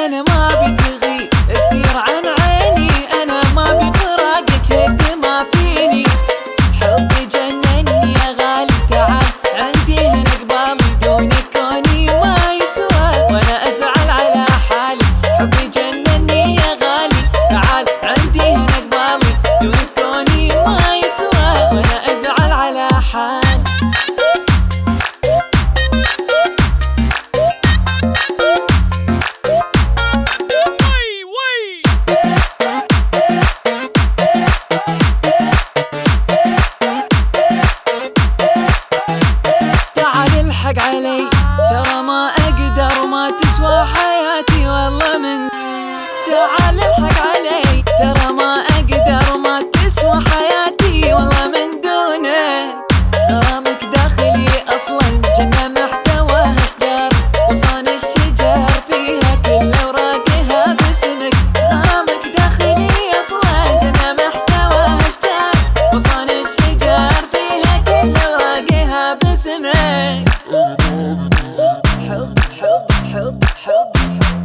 أنا ما بتغيب كثير عن عيني، أنا ما بفراقك هد ما فيني. حبي جنني يا غالي، تعال عندي هنا قبالي، دونك كوني ما يسوى وأنا أزعل على حالي. حبي جنني يا غالي، تعال عندي هنا قبالي، دونك كوني ما يسوى وأنا أزعل على حالي. الحق علي ترى ما أقدر، ما تسوى حياتي والله من. تعال الحق علي ترى ما أقدر، ما تسوى حياتي والله من دونك. غرامك داخلي أصلا جنة محتواها أشجار، وغصان الشجر فيها كل أوراقها باسمك. غرامك داخلي أصلا جنة محتواها أشجار، وغصان الشجر فيها كل أوراقها باسمك. حب حب حب حب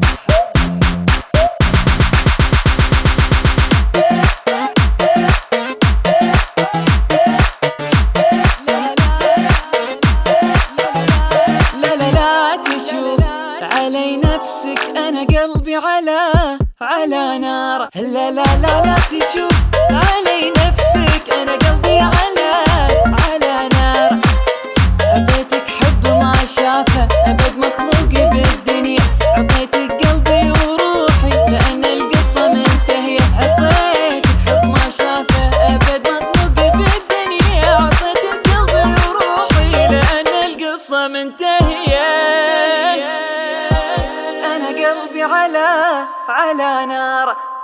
لا تشوف علي نفسك، أنا قلبي على نار. لا تشوف علي نفسك، أنا قلبي على نار. عطيتك حب ما شافه أبد مخلوق بالدنيا، عطيتك قلبي وروحي لأن القصة منتهية. عطيتك حب ما شافه أبد مخلوق بالدنيا، عطيتك قلبي وروحي لأن القصة منتهية. أنا قلبي على نار.